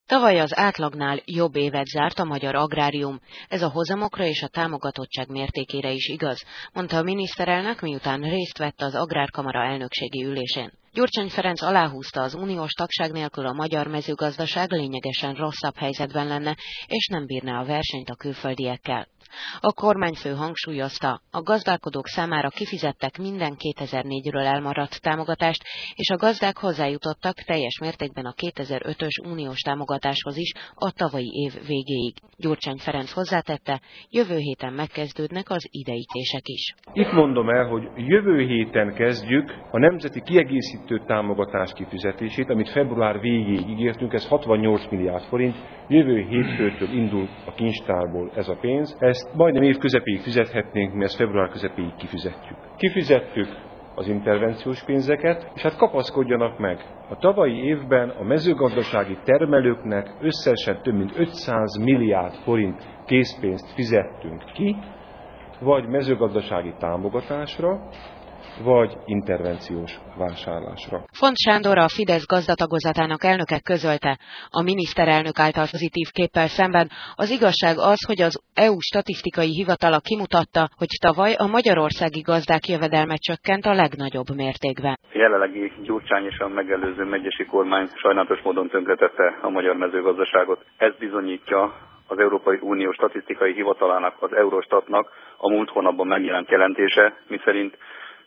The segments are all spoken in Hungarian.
Tavaly az átlagnál jobb évet zárt a magyar agrárium. Ez a hozamokra és a támogatottság mértékére is igaz, mondta a miniszterelnök, miután részt vett az Agrárkamara elnökségi ülésén. Gyurcsány Ferenc aláhúzta, az uniós tagság nélkül a magyar mezőgazdaság lényegesen rosszabb helyzetben lenne, és nem bírná a versenyt a külföldiekkel. A kormányfő hangsúlyozta, a gazdálkodók számára kifizettek minden 2004-ről elmaradt támogatást, és a gazdák hozzájutottak teljes mértékben a 2005-ös uniós támogatáshoz is a tavalyi év végéig. Gyurcsány Ferenc hozzátette, jövő héten megkezdődnek az ideítések is. Itt mondom el, hogy jövő héten kezdjük a nemzeti kiegészítő támogatás kifizetését, amit február végéig ígértünk, ez 68 milliárd forint, jövő hétfőtől indul a kincstárból ez a pénz. Ezt majdnem év közepéig fizethetnénk, mi ezt február közepéig kifizetjük. Kifizettük az intervenciós pénzeket, és hát kapaszkodjanak meg. A tavalyi évben a mezőgazdasági termelőknek összesen több mint 500 milliárd forint készpénzt fizettünk ki, vagy mezőgazdasági támogatásra, vagy intervenciós vásárlásra. Font Sándor, a Fidesz gazdatagozatának elnöke közölte, a miniszterelnök által pozitív képpel szemben az igazság az, hogy az EU statisztikai hivatala kimutatta, hogy tavaly a magyarországi gazdák jövedelme csökkent a legnagyobb mértékben. Jelenlegi Gyurcsány és a megelőző megyesi kormány sajnálatos módon tönkretette a magyar mezőgazdaságot. Ez bizonyítja az Európai Unió statisztikai hivatalának, az Eurostatnak a múlt hónapban megjelent jelentése, miszerint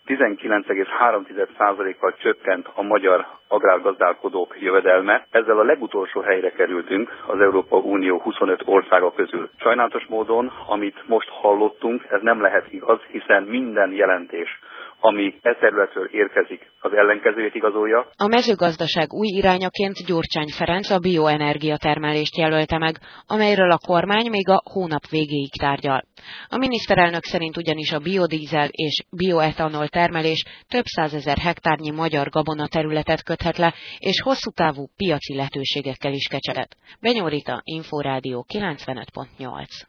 19,3%-kal csökkent a magyar agrárgazdálkodók jövedelme. Ezzel a legutolsó helyre kerültünk az Európai Unió 25 országa közül. Sajnálatos módon, amit most hallottunk, ez nem lehet igaz, hiszen minden jelentés, ami e területről érkezik, az ellenkezőjét igazolja. A mezőgazdaság új irányaként Gyurcsány Ferenc a bioenergia termelést jelölte meg, amelyről a kormány még a hónap végéig tárgyal. A miniszterelnök szerint ugyanis a biodízel és bioetanol termelés több százezer hektárnyi magyar gabona területet köthet le, és hosszú távú piaci lehetőségekkel is kecsegtet. Benyó Rita, Inforádió 95.8.